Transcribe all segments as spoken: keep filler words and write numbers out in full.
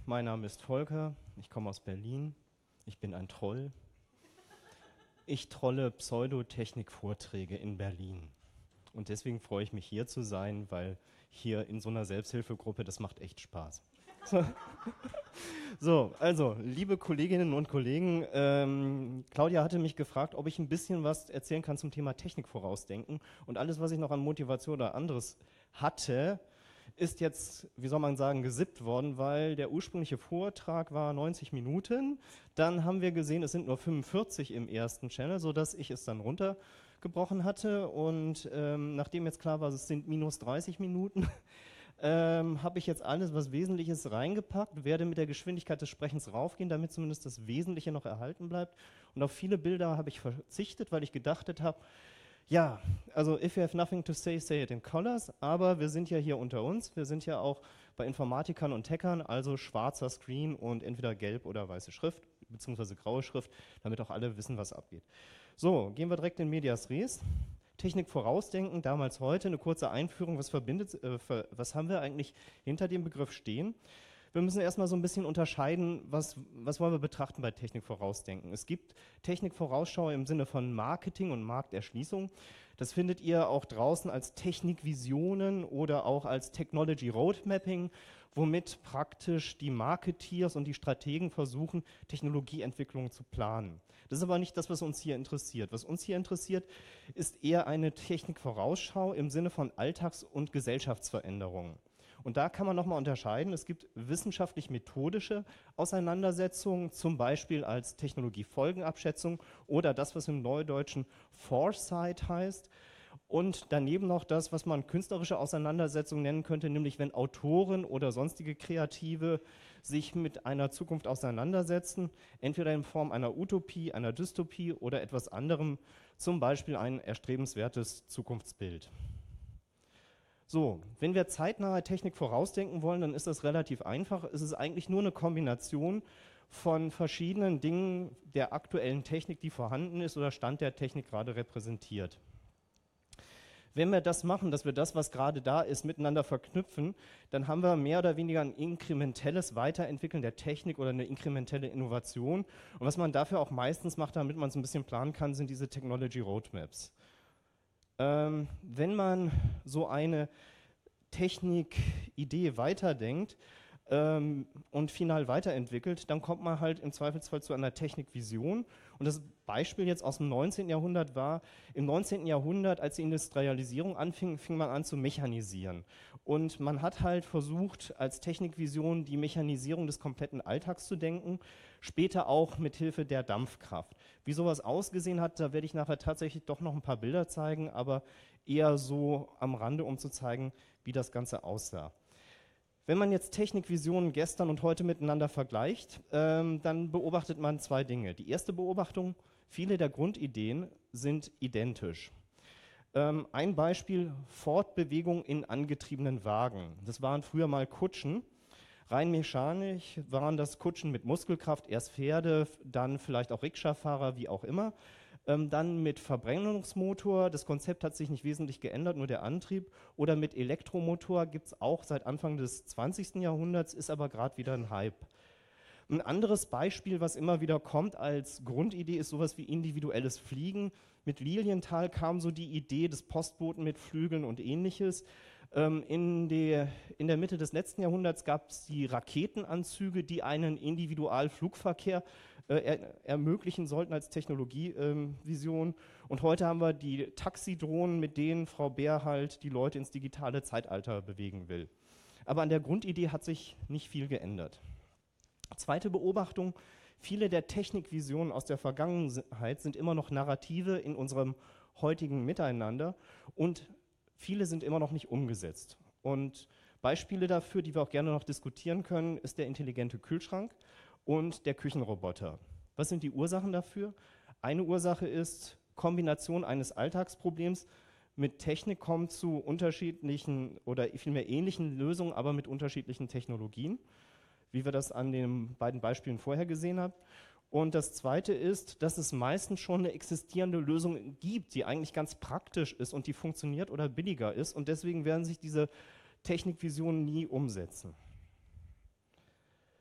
mein Name ist Volker, ich komme aus Berlin, ich bin ein Troll. Ich trolle Pseudotechnik-Vorträge in Berlin. Und deswegen freue ich mich, hier zu sein, weil hier in so einer Selbsthilfegruppe, das macht echt Spaß. So, so also, liebe Kolleginnen und Kollegen, ähm, Claudia hatte mich gefragt, ob ich ein bisschen was erzählen kann zum Thema Technik vorausdenken. Und alles, was ich noch an Motivation oder anderes hatte, ist jetzt, wie soll man sagen, gesippt worden, weil der ursprüngliche Vortrag war neunzig Minuten. Dann haben wir gesehen, es sind nur fünfundvierzig im ersten Channel, sodass ich es dann runtergebrochen hatte. Und ähm, nachdem jetzt klar war, es sind minus dreißig Minuten, ähm, habe ich jetzt alles, was Wesentliches reingepackt, werde mit der Geschwindigkeit des Sprechens raufgehen, damit zumindest das Wesentliche noch erhalten bleibt. Und auf viele Bilder habe ich verzichtet, weil ich gedacht habe, ja, also if you have nothing to say, say it in colors, aber wir sind ja hier unter uns, wir sind ja auch bei Informatikern und Techern, also schwarzer Screen und entweder gelb oder weiße Schrift, beziehungsweise graue Schrift, damit auch alle wissen, was abgeht. So, gehen wir direkt in Medias Res. Technik vorausdenken, damals heute, eine kurze Einführung, was verbindet, äh, was haben wir eigentlich hinter dem Begriff stehen? Wir müssen erstmal so ein bisschen unterscheiden, was, was wollen wir betrachten bei Technik vorausdenken. Es gibt Technik Vorausschau im Sinne von Marketing und Markterschließung. Das findet ihr auch draußen als Technikvisionen oder auch als Technology Roadmapping, womit praktisch die Marketeers und die Strategen versuchen, Technologieentwicklung zu planen. Das ist aber nicht das, was uns hier interessiert. Was uns hier interessiert, ist eher eine Technikvorausschau im Sinne von Alltags- und Gesellschaftsveränderungen. Und da kann man nochmal unterscheiden. Es gibt wissenschaftlich-methodische Auseinandersetzungen, zum Beispiel als Technologiefolgenabschätzung oder das, was im Neudeutschen Foresight heißt. Und daneben noch das, was man künstlerische Auseinandersetzung nennen könnte, nämlich wenn Autoren oder sonstige Kreative sich mit einer Zukunft auseinandersetzen, entweder in Form einer Utopie, einer Dystopie oder etwas anderem, zum Beispiel ein erstrebenswertes Zukunftsbild. So, wenn wir zeitnahe Technik vorausdenken wollen, dann ist das relativ einfach. Es ist eigentlich nur eine Kombination von verschiedenen Dingen der aktuellen Technik, die vorhanden ist oder Stand der Technik gerade repräsentiert. Wenn wir das machen, dass wir das, was gerade da ist, miteinander verknüpfen, dann haben wir mehr oder weniger ein inkrementelles Weiterentwickeln der Technik oder eine inkrementelle Innovation. Und was man dafür auch meistens macht, damit man es ein bisschen planen kann, sind diese Technology Roadmaps. Ähm, wenn man so eine Technikidee weiterdenkt ähm, und final weiterentwickelt, dann kommt man halt im Zweifelsfall zu einer Technikvision. Und das Beispiel jetzt aus dem neunzehnten Jahrhundert war, im neunzehnten Jahrhundert, als die Industrialisierung anfing, fing man an zu mechanisieren. Und man hat halt versucht, als Technikvision die Mechanisierung des kompletten Alltags zu denken, später auch mit Hilfe der Dampfkraft. Wie sowas ausgesehen hat, da werde ich nachher tatsächlich doch noch ein paar Bilder zeigen, aber eher so am Rande, um zu zeigen, wie das Ganze aussah. Wenn man jetzt Technikvisionen gestern und heute miteinander vergleicht, ähm, dann beobachtet man zwei Dinge. Die erste Beobachtung, viele der Grundideen sind identisch. Ähm, ein Beispiel, Fortbewegung in angetriebenen Wagen. Das waren früher mal Kutschen. Rein mechanisch waren das Kutschen mit Muskelkraft, erst Pferde, dann vielleicht auch Rikscha-Fahrer, wie auch immer. Ähm, dann mit Verbrennungsmotor, das Konzept hat sich nicht wesentlich geändert, nur der Antrieb. Oder mit Elektromotor gibt es auch seit Anfang des zwanzigsten Jahrhunderts, ist aber gerade wieder ein Hype. Ein anderes Beispiel, was immer wieder kommt als Grundidee, ist sowas wie individuelles Fliegen. Mit Lilienthal kam so die Idee des Postboten mit Flügeln und ähnliches. Ähm, in, der, in der Mitte des letzten Jahrhunderts gab es die Raketenanzüge, die einen Individualflugverkehr äh, er, ermöglichen sollten als Technologievision. Ähm, und heute haben wir die Taxidrohnen, mit denen Frau Bär halt die Leute ins digitale Zeitalter bewegen will. Aber an der Grundidee hat sich nicht viel geändert. Zweite Beobachtung, viele der Technikvisionen aus der Vergangenheit sind immer noch Narrative in unserem heutigen Miteinander und viele sind immer noch nicht umgesetzt. Und Beispiele dafür, die wir auch gerne noch diskutieren können, ist der intelligente Kühlschrank und der Küchenroboter. Was sind die Ursachen dafür? Eine Ursache ist Kombination eines Alltagsproblems mit Technik kommt zu unterschiedlichen oder vielmehr ähnlichen Lösungen, aber mit unterschiedlichen Technologien, wie wir das an den beiden Beispielen vorher gesehen haben. Und das Zweite ist, dass es meistens schon eine existierende Lösung gibt, die eigentlich ganz praktisch ist und die funktioniert oder billiger ist. Und deswegen werden sich diese Technikvisionen nie umsetzen.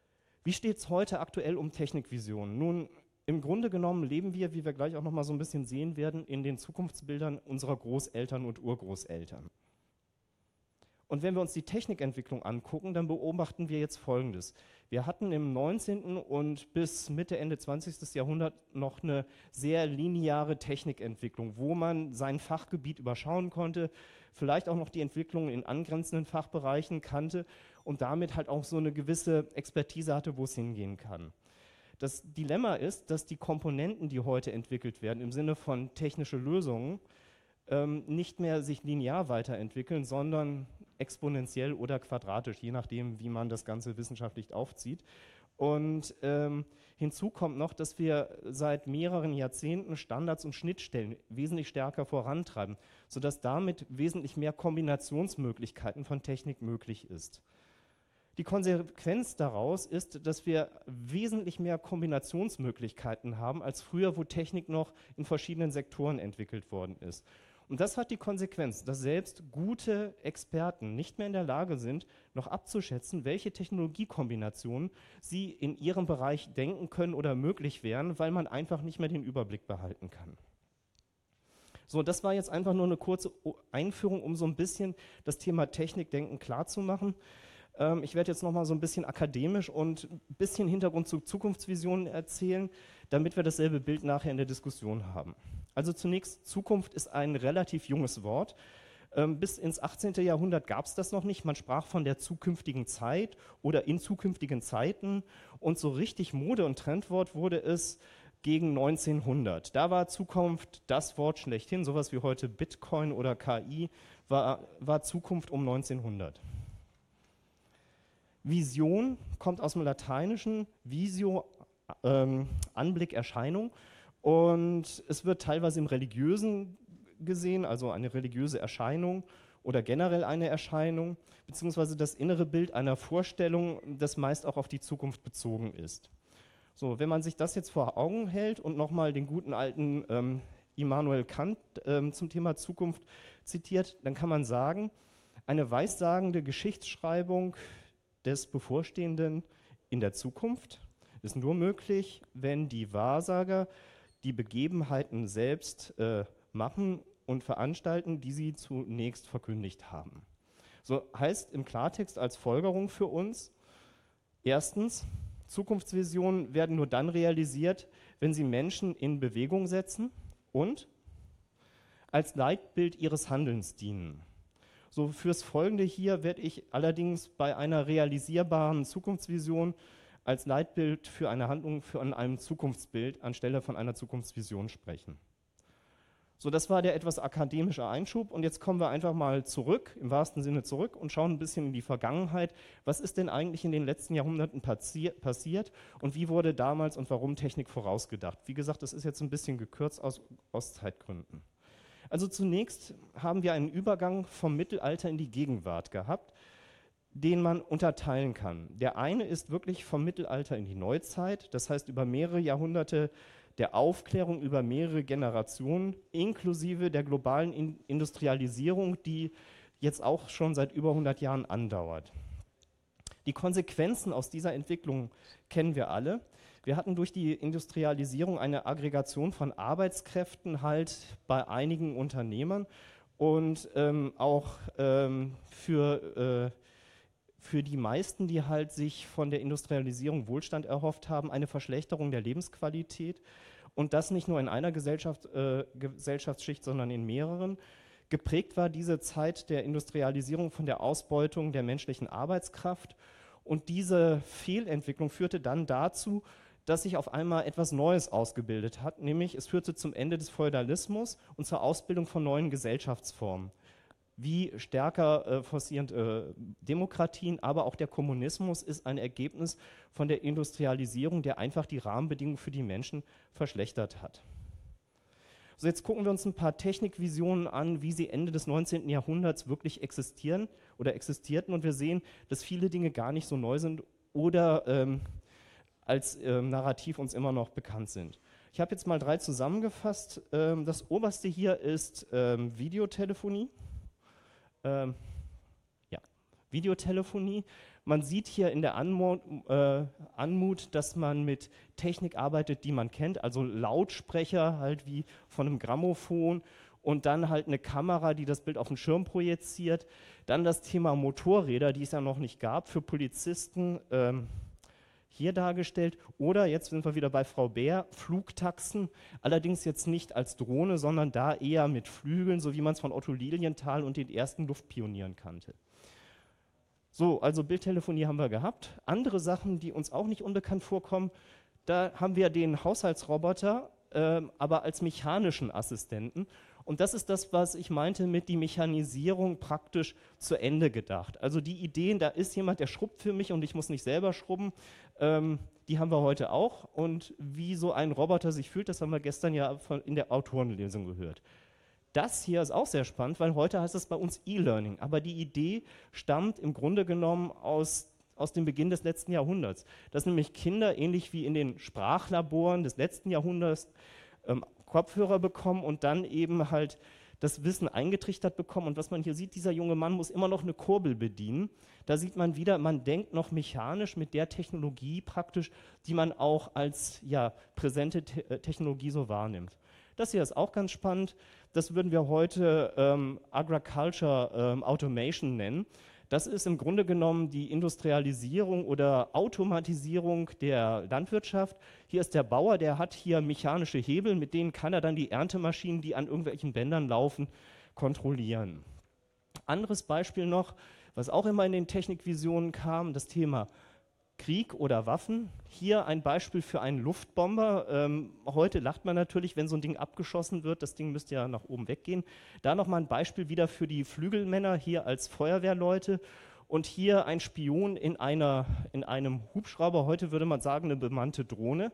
Wie steht es heute aktuell um Technikvisionen? Nun, im Grunde genommen leben wir, wie wir gleich auch noch mal so ein bisschen sehen werden, in den Zukunftsbildern unserer Großeltern und Urgroßeltern. Und wenn wir uns die Technikentwicklung angucken, dann beobachten wir jetzt Folgendes. Wir hatten im neunzehnten und bis Mitte, Ende zwanzigsten Jahrhundert noch eine sehr lineare Technikentwicklung, wo man sein Fachgebiet überschauen konnte, vielleicht auch noch die Entwicklung in angrenzenden Fachbereichen kannte und damit halt auch so eine gewisse Expertise hatte, wo es hingehen kann. Das Dilemma ist, dass die Komponenten, die heute entwickelt werden, im Sinne von technische Lösungen, ähm, nicht mehr sich linear weiterentwickeln, sondern exponentiell oder quadratisch, je nachdem, wie man das Ganze wissenschaftlich aufzieht. Und ähm, hinzu kommt noch, dass wir seit mehreren Jahrzehnten Standards und Schnittstellen wesentlich stärker vorantreiben, sodass damit wesentlich mehr Kombinationsmöglichkeiten von Technik möglich ist. Die Konsequenz daraus ist, dass wir wesentlich mehr Kombinationsmöglichkeiten haben als früher, wo Technik noch in verschiedenen Sektoren entwickelt worden ist. Und das hat die Konsequenz, dass selbst gute Experten nicht mehr in der Lage sind, noch abzuschätzen, welche Technologiekombinationen sie in ihrem Bereich denken können oder möglich wären, weil man einfach nicht mehr den Überblick behalten kann. So, das war jetzt einfach nur eine kurze Einführung, um so ein bisschen das Thema Technikdenken klarzumachen. Ähm, ich werde jetzt noch mal so ein bisschen akademisch und ein bisschen Hintergrund zu Zukunftsvisionen erzählen, damit wir dasselbe Bild nachher in der Diskussion haben. Also zunächst, Zukunft ist ein relativ junges Wort. Ähm, bis ins achtzehnten Jahrhundert gab es das noch nicht. Man sprach von der zukünftigen Zeit oder in zukünftigen Zeiten. Und so richtig Mode- und Trendwort wurde es gegen neunzehnhundert. Da war Zukunft das Wort schlechthin. Sowas wie heute Bitcoin oder K I war, war Zukunft um neunzehnhundert. Vision kommt aus dem Lateinischen, Visio, ähm, Anblick, Erscheinung. Und es wird teilweise im Religiösen gesehen, also eine religiöse Erscheinung oder generell eine Erscheinung, beziehungsweise das innere Bild einer Vorstellung, das meist auch auf die Zukunft bezogen ist. So, wenn man sich das jetzt vor Augen hält und nochmal den guten alten ähm, Immanuel Kant ähm, zum Thema Zukunft zitiert, dann kann man sagen, eine weissagende Geschichtsschreibung des Bevorstehenden in der Zukunft ist nur möglich, wenn die Wahrsager die Begebenheiten selbst äh, machen und veranstalten, die sie zunächst verkündigt haben. So heißt im Klartext als Folgerung für uns, erstens, Zukunftsvisionen werden nur dann realisiert, wenn sie Menschen in Bewegung setzen und als Leitbild ihres Handelns dienen. So fürs Folgende hier werde ich allerdings bei einer realisierbaren Zukunftsvision als Leitbild für eine Handlung von einem Zukunftsbild anstelle von einer Zukunftsvision sprechen. So, das war der etwas akademische Einschub und jetzt kommen wir einfach mal zurück, im wahrsten Sinne zurück und schauen ein bisschen in die Vergangenheit. Was ist denn eigentlich in den letzten Jahrhunderten passi- passiert und wie wurde damals und warum Technik vorausgedacht? Wie gesagt, das ist jetzt ein bisschen gekürzt aus, aus Zeitgründen. Also zunächst haben wir einen Übergang vom Mittelalter in die Gegenwart gehabt, den man unterteilen kann. Der eine ist wirklich vom Mittelalter in die Neuzeit, das heißt über mehrere Jahrhunderte der Aufklärung, über mehrere Generationen, inklusive der globalen In- Industrialisierung, die jetzt auch schon seit über hundert Jahren andauert. Die Konsequenzen aus dieser Entwicklung kennen wir alle. Wir hatten durch die Industrialisierung eine Aggregation von Arbeitskräften halt bei einigen Unternehmern und ähm, auch ähm, für äh, für die meisten, die halt sich von der Industrialisierung Wohlstand erhofft haben, eine Verschlechterung der Lebensqualität und das nicht nur in einer Gesellschaft, äh, Gesellschaftsschicht, sondern in mehreren. Geprägt war diese Zeit der Industrialisierung von der Ausbeutung der menschlichen Arbeitskraft und diese Fehlentwicklung führte dann dazu, dass sich auf einmal etwas Neues ausgebildet hat, nämlich es führte zum Ende des Feudalismus und zur Ausbildung von neuen Gesellschaftsformen, wie stärker äh, forcierende äh, Demokratien, aber auch der Kommunismus ist ein Ergebnis von der Industrialisierung, der einfach die Rahmenbedingungen für die Menschen verschlechtert hat. So, jetzt gucken wir uns ein paar Technikvisionen an, wie sie Ende des neunzehnten Jahrhunderts wirklich existieren oder existierten und wir sehen, dass viele Dinge gar nicht so neu sind oder ähm, als ähm, Narrativ uns immer noch bekannt sind. Ich habe jetzt mal drei zusammengefasst. Ähm, das oberste hier ist ähm, Videotelefonie. Ähm, ja, Videotelefonie Man sieht hier in der Anmut, äh, Anmut, dass man mit Technik arbeitet, die man kennt, also Lautsprecher halt wie von einem Grammophon und dann halt eine Kamera, die das Bild auf den Schirm projiziert. Dann das Thema Motorräder, die es ja noch nicht gab, für Polizisten ähm, hier dargestellt. Oder, jetzt sind wir wieder bei Frau Bär, Flugtaxen, allerdings jetzt nicht als Drohne, sondern da eher mit Flügeln, so wie man es von Otto Lilienthal und den ersten Luftpionieren kannte. So, also Bildtelefonie haben wir gehabt. Andere Sachen, die uns auch nicht unbekannt vorkommen, da haben wir den Haushaltsroboter, äh, aber als mechanischen Assistenten. Und das ist das, was ich meinte mit die Mechanisierung praktisch zu Ende gedacht. Also die Ideen, da ist jemand, der schrubbt für mich und ich muss nicht selber schrubben, ähm, die haben wir heute auch. Und wie so ein Roboter sich fühlt, das haben wir gestern ja von, in der Autorenlesung gehört. Das hier ist auch sehr spannend, weil heute heißt es bei uns E-Learning. Aber die Idee stammt im Grunde genommen aus, aus dem Beginn des letzten Jahrhunderts. Dass nämlich Kinder, ähnlich wie in den Sprachlaboren des letzten Jahrhunderts, ähm, Kopfhörer bekommen und dann eben halt das Wissen eingetrichtert bekommen. Und was man hier sieht, dieser junge Mann muss immer noch eine Kurbel bedienen. Da sieht man wieder, man denkt noch mechanisch mit der Technologie praktisch, die man auch als ja, präsente Te- Technologie so wahrnimmt. Das hier ist auch ganz spannend. Das würden wir heute ähm, Agriculture ähm, Automation nennen. Das ist im Grunde genommen die Industrialisierung oder Automatisierung der Landwirtschaft. Hier ist der Bauer, der hat hier mechanische Hebel, mit denen kann er dann die Erntemaschinen, die an irgendwelchen Bändern laufen, kontrollieren. Anderes Beispiel noch, was auch immer in den Technikvisionen kam, das Thema Krieg oder Waffen. Hier ein Beispiel für einen Luftbomber. Ähm, heute lacht man natürlich, wenn so ein Ding abgeschossen wird. Das Ding müsste ja nach oben weggehen. Da nochmal ein Beispiel wieder für die Flügelmänner hier als Feuerwehrleute. Und hier ein Spion in, einer, in einem Hubschrauber. Heute würde man sagen, eine bemannte Drohne.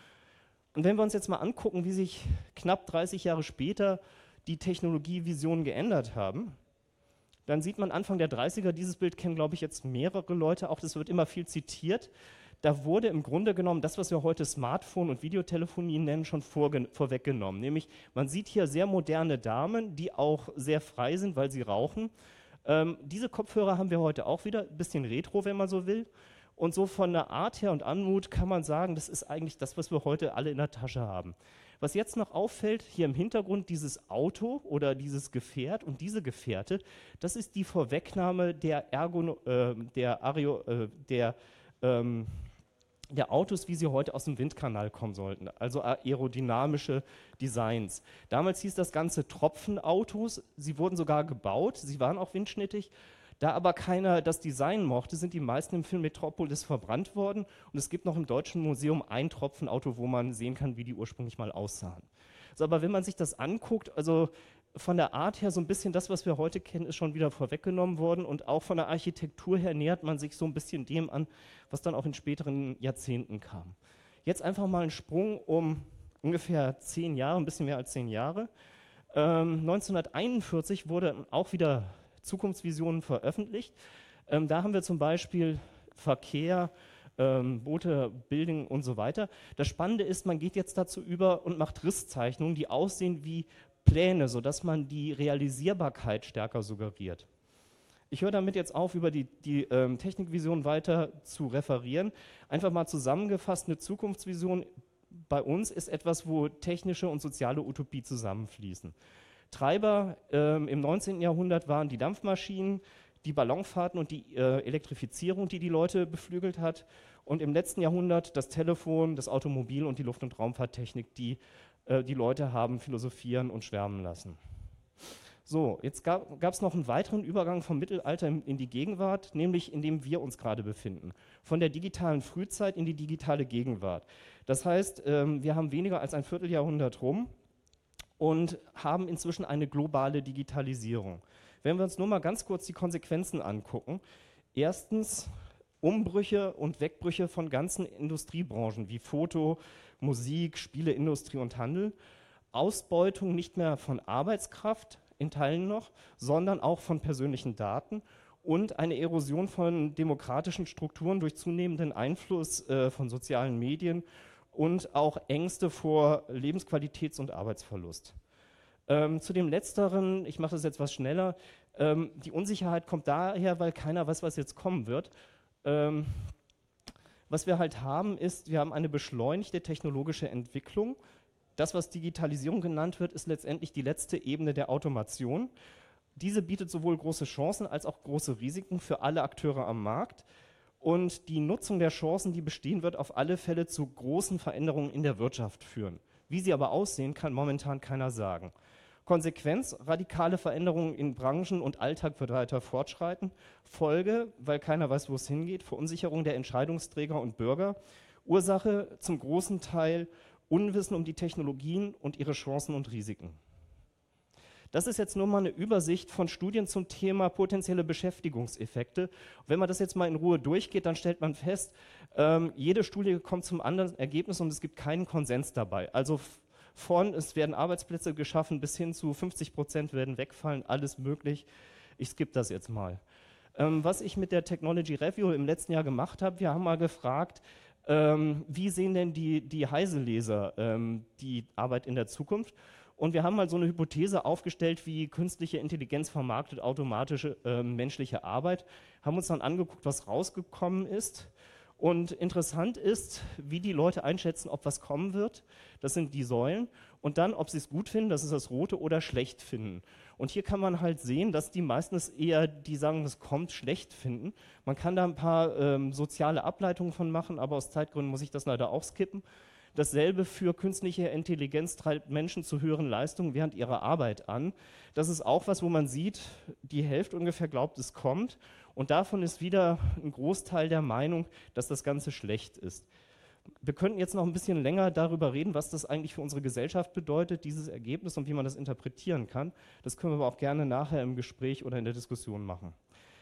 Und wenn wir uns jetzt mal angucken, wie sich knapp dreißig Jahre später die Technologievisionen geändert haben, dann sieht man Anfang der dreißiger, dieses Bild kennen, glaube ich, jetzt mehrere Leute, auch das wird immer viel zitiert. Da wurde im Grunde genommen das, was wir heute Smartphone und Videotelefonie nennen, schon vorweggenommen. Nämlich, man sieht hier sehr moderne Damen, die auch sehr frei sind, weil sie rauchen. Ähm, diese Kopfhörer haben wir heute auch wieder, ein bisschen retro, wenn man so will. Und so von der Art her und Anmut kann man sagen, das ist eigentlich das, was wir heute alle in der Tasche haben. Was jetzt noch auffällt, hier im Hintergrund dieses Auto oder dieses Gefährt und diese Gefährte, das ist die Vorwegnahme der, Ergon äh, der, Ario, äh, der, ähm, der Autos, wie sie heute aus dem Windkanal kommen sollten, also aerodynamische Designs. Damals hieß das Ganze Tropfenautos, sie wurden sogar gebaut, sie waren auch windschnittig. Da aber keiner das Design mochte, sind die meisten im Film Metropolis verbrannt worden. Und es gibt noch im Deutschen Museum ein Tropfenauto, wo man sehen kann, wie die ursprünglich mal aussahen. So, aber wenn man sich das anguckt, also von der Art her so ein bisschen das, was wir heute kennen, ist schon wieder vorweggenommen worden. Und auch von der Architektur her nähert man sich so ein bisschen dem an, was dann auch in späteren Jahrzehnten kam. Jetzt einfach mal ein Sprung um ungefähr zehn Jahre, ein bisschen mehr als zehn Jahre. Ähm, neunzehnhunderteinundvierzig wurde auch wieder Zukunftsvisionen veröffentlicht. Ähm, da haben wir zum Beispiel Verkehr, ähm, Boote, Building und so weiter. Das Spannende ist, man geht jetzt dazu über und macht Risszeichnungen, die aussehen wie Pläne, sodass man die Realisierbarkeit stärker suggeriert. Ich höre damit jetzt auf, über die, die ähm, Technikvision weiter zu referieren. Einfach mal zusammengefasst, eine Zukunftsvision bei uns ist etwas, wo technische und soziale Utopie zusammenfließen. Treiber ähm, im neunzehnten Jahrhundert waren die Dampfmaschinen, die Ballonfahrten und die äh, Elektrifizierung, die die Leute beflügelt hat. Und im letzten Jahrhundert das Telefon, das Automobil und die Luft- und Raumfahrttechnik, die äh, die Leute haben philosophieren und schwärmen lassen. So, jetzt gab es noch einen weiteren Übergang vom Mittelalter in, in die Gegenwart, nämlich in dem wir uns gerade befinden. Von der digitalen Frühzeit in die digitale Gegenwart. Das heißt, ähm, wir haben weniger als ein Vierteljahrhundert rum und haben inzwischen eine globale Digitalisierung. Wenn wir uns nur mal ganz kurz die Konsequenzen angucken. Erstens Umbrüche und Wegbrüche von ganzen Industriebranchen wie Foto, Musik, Spieleindustrie und Handel. Ausbeutung nicht mehr von Arbeitskraft, in Teilen noch, sondern auch von persönlichen Daten und eine Erosion von demokratischen Strukturen durch zunehmenden Einfluss äh, von sozialen Medien und auch Ängste vor Lebensqualitäts- und Arbeitsverlust. Ähm, zu dem Letzteren, ich mache das jetzt etwas schneller, ähm, die Unsicherheit kommt daher, weil keiner weiß, was jetzt kommen wird. Ähm, was wir halt haben, ist, wir haben eine beschleunigte technologische Entwicklung. Das, was Digitalisierung genannt wird, ist letztendlich die letzte Ebene der Automation. Diese bietet sowohl große Chancen als auch große Risiken für alle Akteure am Markt. Und die Nutzung der Chancen, die bestehen wird, auf alle Fälle zu großen Veränderungen in der Wirtschaft führen. Wie sie aber aussehen, kann momentan keiner sagen. Konsequenz, radikale Veränderungen in Branchen und Alltag wird weiter fortschreiten. Folge, weil keiner weiß, wo es hingeht, Verunsicherung der Entscheidungsträger und Bürger. Ursache zum großen Teil Unwissen um die Technologien und ihre Chancen und Risiken. Das ist jetzt nur mal eine Übersicht von Studien zum Thema potenzielle Beschäftigungseffekte. Wenn man das jetzt mal in Ruhe durchgeht, dann stellt man fest, ähm, jede Studie kommt zum anderen Ergebnis und es gibt keinen Konsens dabei. Also von, es werden Arbeitsplätze geschaffen, bis hin zu fünfzig Prozent werden wegfallen, alles möglich. Ich skippe das jetzt mal. Ähm, was ich mit der Technology Review im letzten Jahr gemacht habe, wir haben mal gefragt, ähm, wie sehen denn die, die Heise-Leser ähm, die Arbeit in der Zukunft? Und wir haben mal so eine Hypothese aufgestellt, wie künstliche Intelligenz vermarktet automatische äh, menschliche Arbeit, haben uns dann angeguckt, was rausgekommen ist. Und interessant ist, wie die Leute einschätzen, ob was kommen wird. Das sind die Säulen. Und dann, ob sie es gut finden, das ist das Rote, oder schlecht finden. Und hier kann man halt sehen, dass die meisten es eher, die sagen, es kommt, schlecht finden. Man kann da ein paar ähm, soziale Ableitungen von machen, aber aus Zeitgründen muss ich das leider auch skippen. Dasselbe für künstliche Intelligenz treibt Menschen zu höheren Leistungen während ihrer Arbeit an. Das ist auch was, wo man sieht, die Hälfte ungefähr glaubt, es kommt. Und davon ist wieder ein Großteil der Meinung, dass das Ganze schlecht ist. Wir könnten jetzt noch ein bisschen länger darüber reden, was das eigentlich für unsere Gesellschaft bedeutet, dieses Ergebnis, und wie man das interpretieren kann. Das können wir aber auch gerne nachher im Gespräch oder in der Diskussion machen.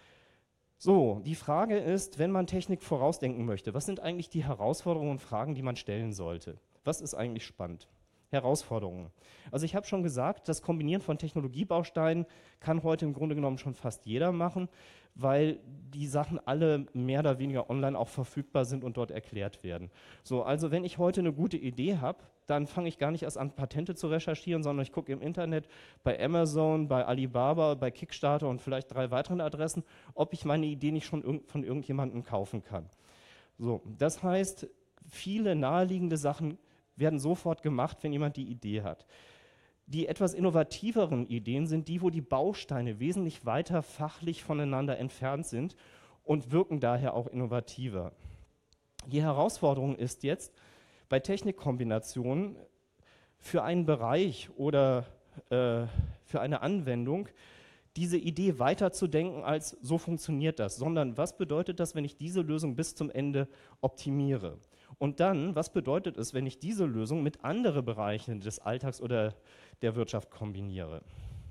So, die Frage ist, wenn man Technik vorausdenken möchte, was sind eigentlich die Herausforderungen und Fragen, die man stellen sollte? Was ist eigentlich spannend? Herausforderungen. Also ich habe schon gesagt, das Kombinieren von Technologiebausteinen kann heute im Grunde genommen schon fast jeder machen, weil die Sachen alle mehr oder weniger online auch verfügbar sind und dort erklärt werden. So, also wenn ich heute eine gute Idee habe, dann fange ich gar nicht erst an, Patente zu recherchieren, sondern ich gucke im Internet bei Amazon, bei Alibaba, bei Kickstarter und vielleicht drei weiteren Adressen, ob ich meine Idee nicht schon irg- von irgendjemandem kaufen kann. So, das heißt, viele naheliegende Sachen werden sofort gemacht, wenn jemand die Idee hat. Die etwas innovativeren Ideen sind die, wo die Bausteine wesentlich weiter fachlich voneinander entfernt sind und wirken daher auch innovativer. Die Herausforderung ist jetzt, bei Technikkombinationen für einen Bereich oder äh, für eine Anwendung diese Idee weiterzudenken als so funktioniert das, sondern was bedeutet das, wenn ich diese Lösung bis zum Ende optimiere? Und dann, was bedeutet es, wenn ich diese Lösung mit anderen Bereichen des Alltags oder der Wirtschaft kombiniere?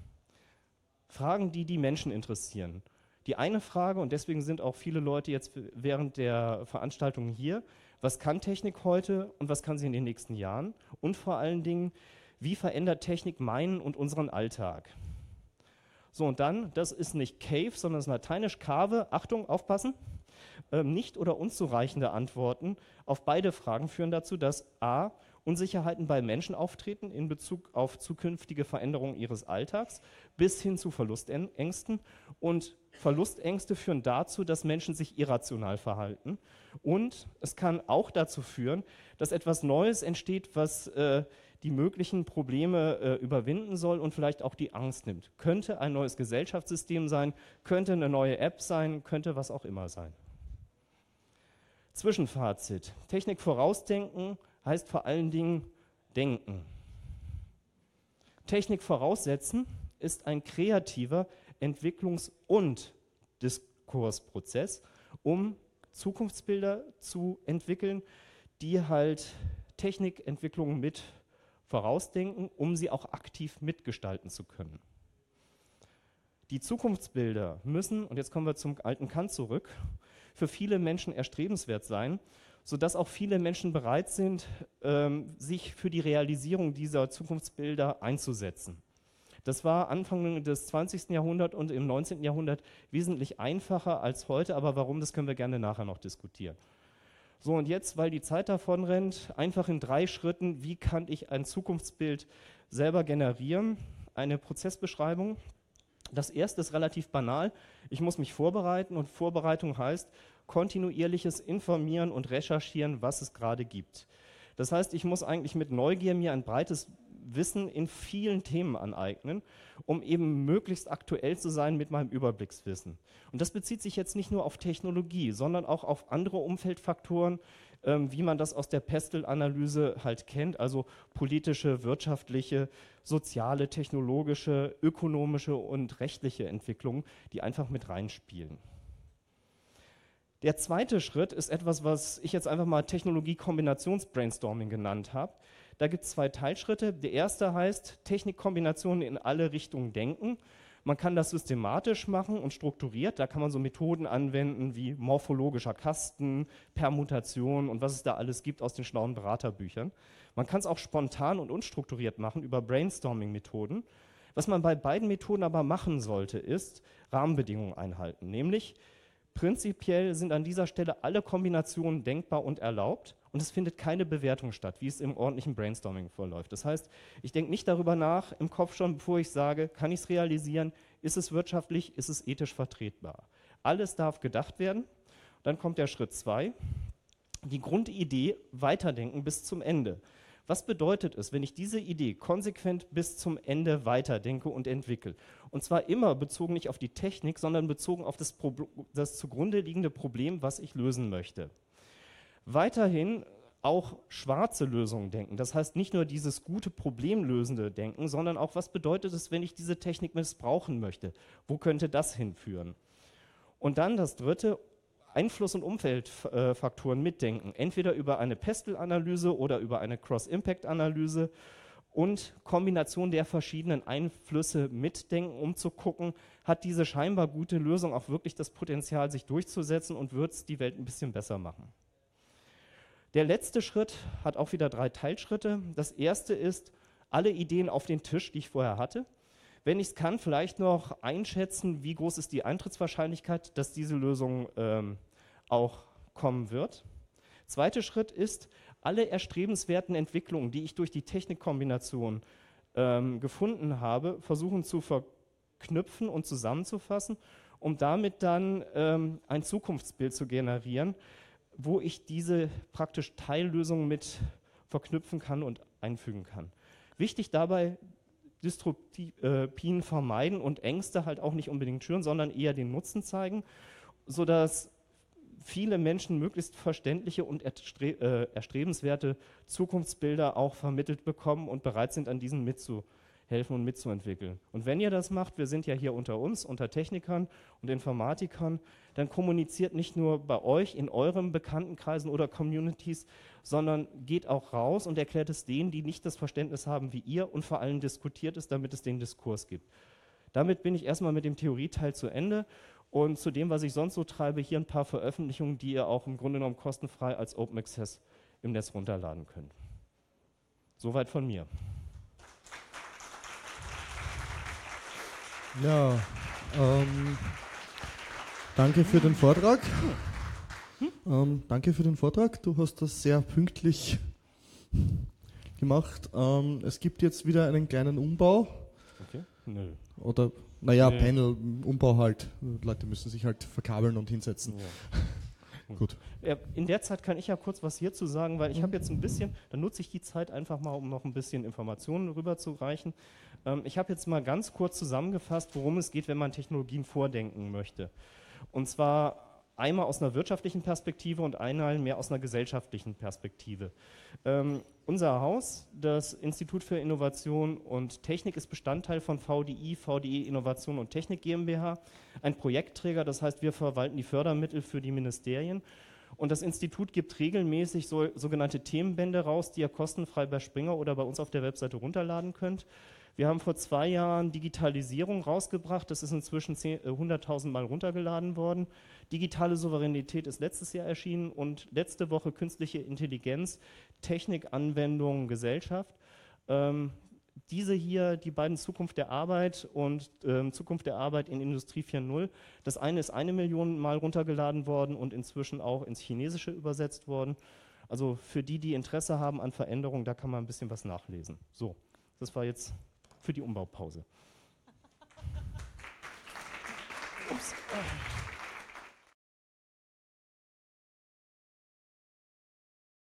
Fragen, die die Menschen interessieren. Die eine Frage, und deswegen sind auch viele Leute jetzt während der Veranstaltung hier, was kann Technik heute und was kann sie in den nächsten Jahren? Und vor allen Dingen, wie verändert Technik meinen und unseren Alltag? So, und dann, das ist nicht Cave, sondern das ist lateinisch Cave, Achtung, aufpassen, ähm, nicht oder unzureichende Antworten auf beide Fragen führen dazu, dass a. Unsicherheiten bei Menschen auftreten in Bezug auf zukünftige Veränderungen ihres Alltags bis hin zu Verlustängsten, und Verlustängste führen dazu, dass Menschen sich irrational verhalten, und es kann auch dazu führen, dass etwas Neues entsteht, was äh, die möglichen Probleme äh, überwinden soll und vielleicht auch die Angst nimmt. Könnte ein neues Gesellschaftssystem sein, könnte eine neue App sein, könnte was auch immer sein. Zwischenfazit: Technik vorausdenken heißt vor allen Dingen denken. Technik voraussetzen ist ein kreativer Entwicklungs- und Diskursprozess, um Zukunftsbilder zu entwickeln, die halt Technikentwicklungen mit vorausdenken, um sie auch aktiv mitgestalten zu können. Die Zukunftsbilder müssen, und jetzt kommen wir zum alten Kant zurück, für viele Menschen erstrebenswert sein, sodass auch viele Menschen bereit sind, ähm, sich für die Realisierung dieser Zukunftsbilder einzusetzen. Das war Anfang des zwanzigsten Jahrhunderts und im neunzehnten Jahrhundert wesentlich einfacher als heute, aber warum, das können wir gerne nachher noch diskutieren. So, und jetzt, weil die Zeit davon rennt, einfach in drei Schritten, wie kann ich ein Zukunftsbild selber generieren? Eine Prozessbeschreibung. Das erste ist relativ banal. Ich muss mich vorbereiten und Vorbereitung heißt kontinuierliches Informieren und Recherchieren, was es gerade gibt. Das heißt, ich muss eigentlich mit Neugier mir ein breites Wissen in vielen Themen aneignen, um eben möglichst aktuell zu sein mit meinem Überblickswissen. Und das bezieht sich jetzt nicht nur auf Technologie, sondern auch auf andere Umfeldfaktoren, ähm, wie man das aus der Pestel-Analyse halt kennt, also politische, wirtschaftliche, soziale, technologische, ökonomische und rechtliche Entwicklungen, die einfach mit reinspielen. Der zweite Schritt ist etwas, was ich jetzt einfach mal Technologie-Kombinations-Brainstorming genannt habe. Da gibt es zwei Teilschritte. Der erste heißt Technikkombinationen in alle Richtungen denken. Man kann das systematisch machen und strukturiert. Da kann man so Methoden anwenden wie morphologischer Kasten, Permutation und was es da alles gibt aus den schlauen Beraterbüchern. Man kann es auch spontan und unstrukturiert machen über Brainstorming-Methoden. Was man bei beiden Methoden aber machen sollte, ist Rahmenbedingungen einhalten. Nämlich prinzipiell sind an dieser Stelle alle Kombinationen denkbar und erlaubt und es findet keine Bewertung statt, wie es im ordentlichen Brainstorming verläuft. Das heißt, ich denke nicht darüber nach im Kopf schon, bevor ich sage, kann ich es realisieren, ist es wirtschaftlich, ist es ethisch vertretbar. Alles darf gedacht werden. Dann kommt der Schritt zwei, die Grundidee weiterdenken bis zum Ende. Was bedeutet es, wenn ich diese Idee konsequent bis zum Ende weiterdenke und entwickle? Und zwar immer bezogen nicht auf die Technik, sondern bezogen auf das, Pro- das zugrunde liegende Problem, was ich lösen möchte. Weiterhin auch schwarze Lösungen denken. Das heißt nicht nur dieses gute problemlösende Denken, sondern auch, was bedeutet es, wenn ich diese Technik missbrauchen möchte? Wo könnte das hinführen? Und dann das dritte, Einfluss- und Umfeldfaktoren mitdenken, entweder über eine Pestel-Analyse oder über eine Cross-Impact-Analyse und Kombination der verschiedenen Einflüsse mitdenken, um zu gucken, hat diese scheinbar gute Lösung auch wirklich das Potenzial, sich durchzusetzen und wird es die Welt ein bisschen besser machen. Der letzte Schritt hat auch wieder drei Teilschritte. Das erste ist, alle Ideen auf den Tisch, die ich vorher hatte. Wenn ich es kann, vielleicht noch einschätzen, wie groß ist die Eintrittswahrscheinlichkeit, dass diese Lösung ähm, auch kommen wird. Zweiter Schritt ist, alle erstrebenswerten Entwicklungen, die ich durch die Technikkombination ähm, gefunden habe, versuchen zu verknüpfen und zusammenzufassen, um damit dann ähm, ein Zukunftsbild zu generieren, wo ich diese praktisch Teillösungen mit verknüpfen kann und einfügen kann. Wichtig dabei, Dystopien vermeiden und Ängste halt auch nicht unbedingt schüren, sondern eher den Nutzen zeigen, sodass viele Menschen möglichst verständliche und erstre- äh, erstrebenswerte Zukunftsbilder auch vermittelt bekommen und bereit sind, an diesen mitzuhelfen und mitzuentwickeln. Und wenn ihr das macht, wir sind ja hier unter uns, unter Technikern und Informatikern, dann kommuniziert nicht nur bei euch in euren Bekanntenkreisen oder Communities, sondern geht auch raus und erklärt es denen, die nicht das Verständnis haben wie ihr und vor allem diskutiert es, damit es den Diskurs gibt. Damit bin ich erstmal mit dem Theorieteil zu Ende und zu dem, was ich sonst so treibe, hier ein paar Veröffentlichungen, die ihr auch im Grunde genommen kostenfrei als Open Access im Netz runterladen könnt. Soweit von mir. Ja, ähm, danke für den Vortrag. Ähm, danke für den Vortrag. Du hast das sehr pünktlich gemacht. Ähm, es gibt jetzt wieder einen kleinen Umbau. Okay? Nö. Oder, naja, Nee. Panel, Umbau halt. Leute müssen sich halt verkabeln und hinsetzen. Ja. Gut. Ja, in der Zeit kann ich ja kurz was hierzu sagen, weil ich habe jetzt ein bisschen, dann nutze ich die Zeit einfach mal, um noch ein bisschen Informationen rüberzureichen. Ähm, ich habe jetzt mal ganz kurz zusammengefasst, worum es geht, wenn man Technologien vordenken möchte. Und zwar einmal aus einer wirtschaftlichen Perspektive und einmal mehr aus einer gesellschaftlichen Perspektive. Ähm, unser Haus, das Institut für Innovation und Technik, ist Bestandteil von V D I, V D I Innovation und Technik GmbH, ein Projektträger, das heißt, wir verwalten die Fördermittel für die Ministerien. Und das Institut gibt regelmäßig so, sogenannte Themenbände raus, die ihr kostenfrei bei Springer oder bei uns auf der Webseite runterladen könnt. Wir haben vor zwei Jahren Digitalisierung rausgebracht, das ist inzwischen hunderttausend Mal runtergeladen worden. Digitale Souveränität ist letztes Jahr erschienen und letzte Woche künstliche Intelligenz, Technik, Anwendung, Gesellschaft. Ähm, diese hier, die beiden Zukunft der Arbeit und ähm, Zukunft der Arbeit in Industrie vier Punkt null. Das eine ist eine Million Mal runtergeladen worden und inzwischen auch ins Chinesische übersetzt worden. Also für die, die Interesse haben an Veränderungen, da kann man ein bisschen was nachlesen. So, das war jetzt für die Umbaupause. Ups.